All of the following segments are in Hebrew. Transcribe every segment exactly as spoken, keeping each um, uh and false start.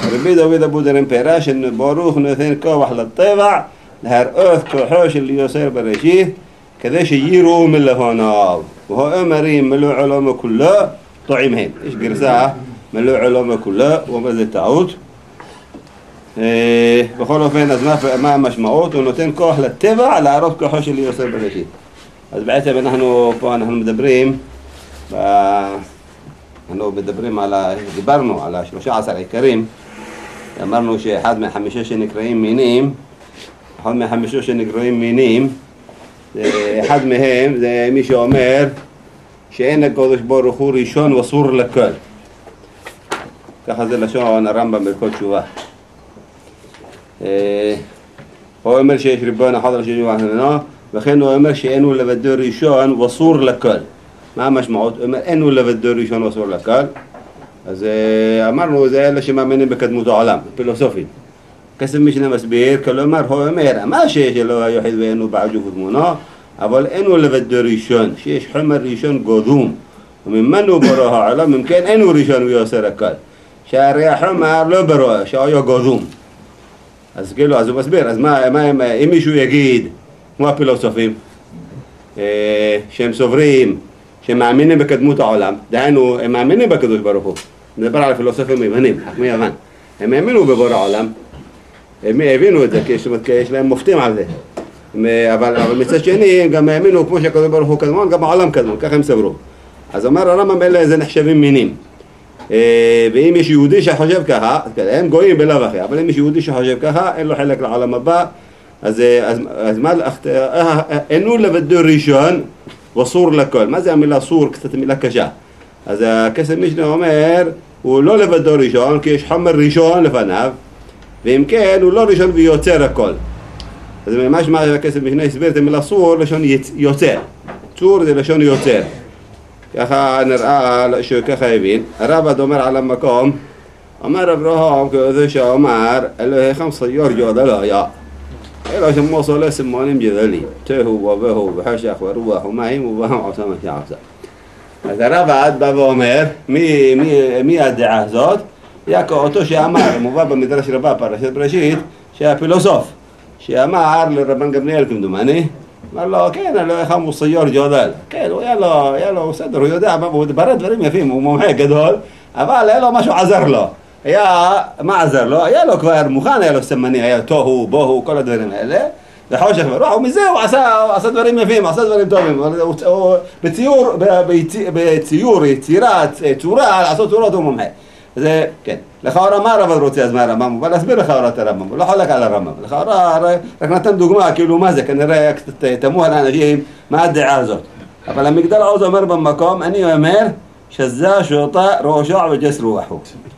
רבי דוד אבודרם פירש שברוך נותן כוח לטבע להראות כוחו של יוצר בראשית כדי שיראו מלפניו. והוא אומרים מלוא עולמו כולו טועים הם. יש גרסה מלוא עולמו כולו, הוא אומר זה טעות. בכל אופן, אז מה המשמעות? הוא נותן כוח לטבע להראות כוחו של יוצר בראשית. אז בעצם אנחנו פה אנחנו מדברים אנחנו מדברים על דיברנו על ה-שלושה עשר עיקרים. אמרנו שאחד מהחמישה שנקראים מינים, אחד מהחמישה שנקראים מינים, אחד מהם זה מי שאומר שאין הקדוש ברוך הוא ראשון ואסור לכל. ככה זה לשון הרמב"ם בכל תשובה. הוא אומר שיש ריבון אחד על שישי ואחרנו, וכן הוא אומר שאין הוא לבדו ראשון ואסור לכל. מה המשמעות? הוא אומר אין הוא לבדו ראשון ואסור לכל. אז אמרנו זה אלה שמאמינים בקדמות העולם, פילוסופית. כסף משנה מסביר, כלומר הוא אומר, מה שיש אלוה היחיד ואין הוא בעג'וב ותמונו, אבל אין הוא לבדו ראשון, שיש חומר ראשון גודום, וממנו ברא העולם, אם כן אין הוא ראשון ויוצר הכל. שהרי החומר לא ברא, שהיה גודום. אז כאילו, אז הוא מסביר, אז מה, מה, אם מישהו יגיד, כמו הפילוסופים, שהם סוברים, שהם מאמינים בקדמות העולם, דהיינו, הם מאמינים בקדוש ברוך הוא. נדבר על הפילוסופים יוונים, חכמי יוון. הם האמינו בבורא העולם, הם הבינו את זה, כי יש להם מופתים על זה. אבל, אבל מצד שני, הם גם האמינו, כמו שהקדוש ברוך הוא קדמון, גם העולם קדמון, ככה הם סברו. אז אומר הרמב"ם, אלה זה נחשבים מינים. ואם יש יהודי שחושב ככה, הם גויים בלאו הכי, אבל אם יש יהודי שחושב ככה, אין לו חלק לעולם הבא, אז, אז, אז מה, אינו לבדו ראשון ואסור לכל. מה זה המילה סור? קצת מילה קשה. אז הכסף משנה אומר, הוא לא לבדו ראשון, כי יש חומר ראשון לפניו, ואם כן, הוא לא ראשון ויוצר הכל. אז ממש מה הכסף משנה הסביר את המילה סור, לשון יוצר. צור זה לשון יוצר. ככה נראה שככה הבין. הרב אומר על המקום, אמר אברהם כזה שאומר, אלוהיכם סיור ג'ודל היה. אלוה שמוסו לסמונים ג'דלים, תהו ובהו וחשך ורוח ומים ובהם עושה מה שעשה. אז הרב בא ואומר, מי, מי, מי הדעה הזאת? יעקב אותו שאמר, מובא במדרש רבה פרשת בראשית, שהפילוסוף, שאמר לרבן גמליאל כמדומני, אמר לו, כן, אלוהיכם הוא סיור ג'ודל. כן, הוא היה לו, היה לו סדר, הוא יודע, הוא דיבר דברים יפים, הוא מומחה גדול, אבל היה לו משהו עזר לו. היה, מה עזר לו? היה לו כבר מוכן, היה לו סמני, היה תוהו, בוהו, כל הדברים האלה. וחושך ורוח, ומזה הוא עשה, הוא עשה דברים יפים, עשה דברים טובים. הוא, בציור, בציור, יצירה, צורה, לעשות צורות הוא מומחה. זה, כן. לכאורה מה הרב רוצה אז מה הרמב"ם? אבל להסביר לכאורה את הרמב"ם, הוא לא חולק על הרמב"ם. לכאורה רק נתן דוגמה, כאילו מה זה, כנראה קצת תמוה לאנשים מה הדעה הזאת. אבל המגדל עוז אומר במקום, אני אומר, שזה שוטה ראשע וג'ס רוחו.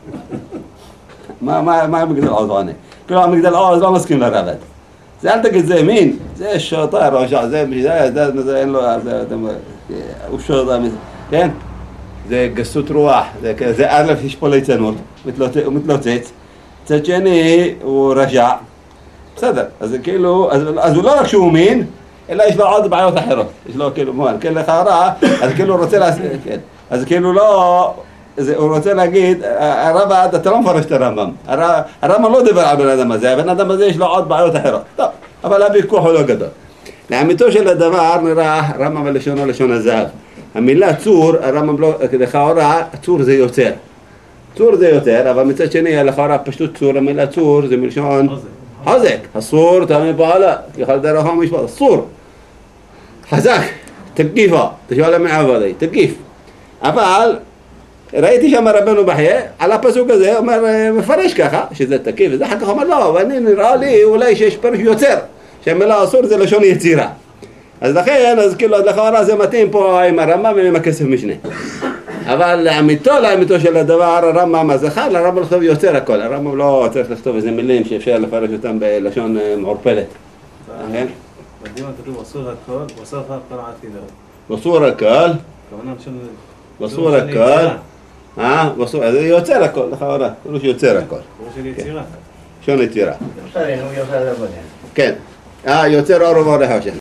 מה, מה, מה המגדל עוז עונה? כאילו המגדל עוז לא מסכים לרב. זה אל תגיד זה מין, זה שוטה ראשע, זה, זה, זה, זה, אין לו, זה, הוא שוטה, כן? זה גסות רוח, זה, זה א' יש פה ליצנות, הוא מתלוצץ, צד שני הוא רשע, בסדר, אז זה כאילו, אז, אז הוא לא רק שהוא מין, אלא יש לו עוד בעיות אחרות, יש לו כאילו מובן, כן לך רע, אז כאילו הוא רוצה להסביר, כן, אז כאילו לא, זה, הוא רוצה להגיד, הרב, אתה לא מפרש את הרמב"ם, הרמב"ם לא דיבר על בן אדם הזה, הבן אדם הזה יש לו עוד בעיות אחרות, טוב, אבל הוויכוח הוא לא גדול. לאמיתו של הדבר נראה רמב"ם ולשונו לשון הזהב. המילה צור, הרמב"ם לא, לכאורה, צור זה יוצר. צור זה יותר, אבל מצד שני, לכאורה פשוט צור, המילה צור זה מלשון חזק. הסור תמיד פעלה, יכול דרך המשפט, הסור. חזק, תקיפה, תשאלה מעבדי, תקיף. אבל, ראיתי שם רבנו בחייה, על הפסוק הזה, אומר, מפרש ככה, שזה תקיף, וזה אחר כך אומר, לא, אבל נראה לי אולי שיש פרש יוצר, שהמילה אסור זה לשון יצירה. אז לכן, אז כאילו, לכאורה זה מתאים פה עם הרמב"ם ועם הכסף משנה. אבל לאמיתו, לאמיתו של הדבר, הרמב"ם הזכר, הרמב"ם לכתוב יוצר הכל. הרמב"ם לא צריך לכתוב איזה מילים שאפשר לפרש אותם בלשון מעורפלת. בדיון כתוב אסור הכל, ואסור הכל עתידו. אסור הכל. אסור הכל. אה? זה יוצר הכל, לכאורה. הוא שיוצר הכל. הוא של יצירה. שון יצירה. כן. אה, יוצר אור ואור החושך.